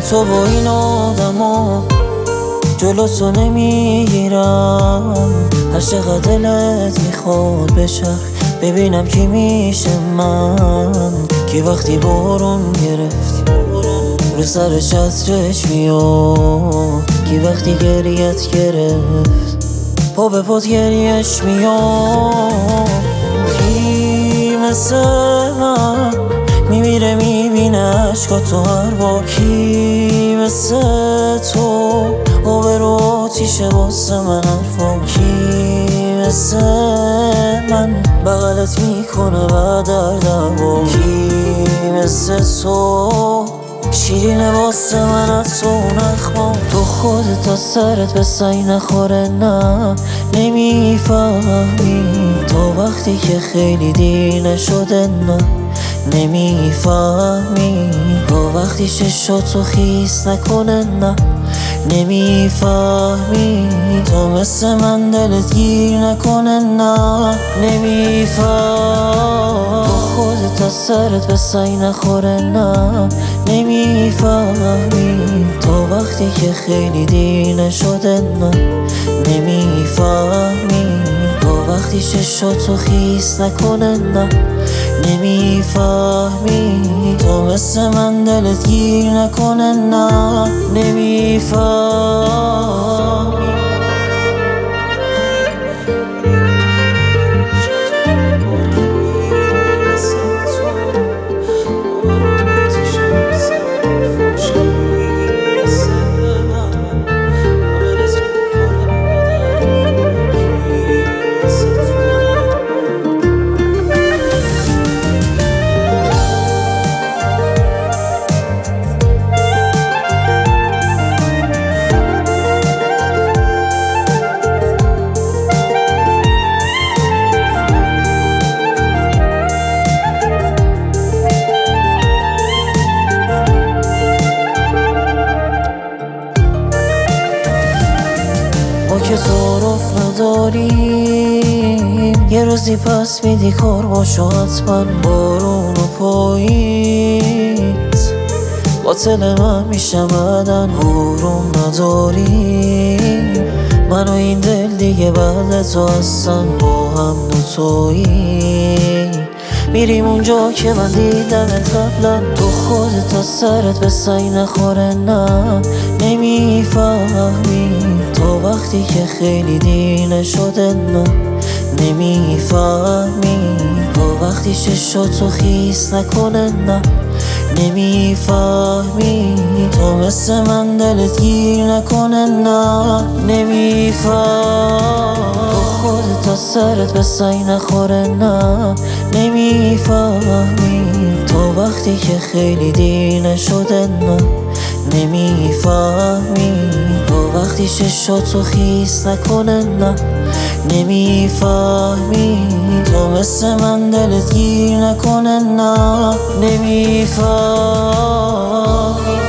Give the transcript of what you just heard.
تو و این آدما جلو تو نمیگیرم. هر چقدر دلت میخواد بچرخ ببینم کی میشه من، کی وقتی بارون گرفت رو سر چترش میاد، کی وقتی گریت گرفت پا به پات گریش میاد. کی مثل من میمیره میبینه عشقا تو هر بار، کی مثل تو آبرو آتیشه واسه من حرفا، کی مثل من بغلت میکنه بعد در دعوا، کی مثل تو شیرینه واسه من از تو نخما. تو خودت از سرت به سعی نخوره نه نمیفهمی، تا وقتی که خیلی دیر نشده نه نمیفهمی، تا وقتی چشاتو خیس نکنه نه نمیفهمی، تا مثل من دلت گیر نکنه نه نمیفهمی. تو خودت از سرت به سعی نخوره نه نمیفهمی، تا وقتی که خیلی دیر نشده نه نمیفهمی، تا وقتی چشاتو خیس نکنه نه نمیفهمی، تا مثل من دلت گیر نکنه نه نمیفهمی. ما که تعارف نداریم، یه روزی پس میدی کار باشو حتما. بارون و پاییز قاتل من میشم بعدن، آروم نداریم من و این دل دیگه بعد تو هستن، با هم دوتایی میریم اونجا که من دیدمت قبلا. تو خودت از سرت به سعی نخوره نه نمیفهمی، تا وقتی که خیلی دیر نشده نه نمیفهمی، تا وقتی چشاتو خیس نکنه نه نمیفهمی، تا مثل من دلت گیر نکنه نه نمیفهمی. تو خودت از سرت به سعی نخوره نه نمیفهمی، تا وقتی که خیلی دیر نشده نه نمیفهمی، تا وقتی چشاتو خیس نکنه نه نمیفهمی، تا مثل من دلت گیر نکنه نه نمیفهمی.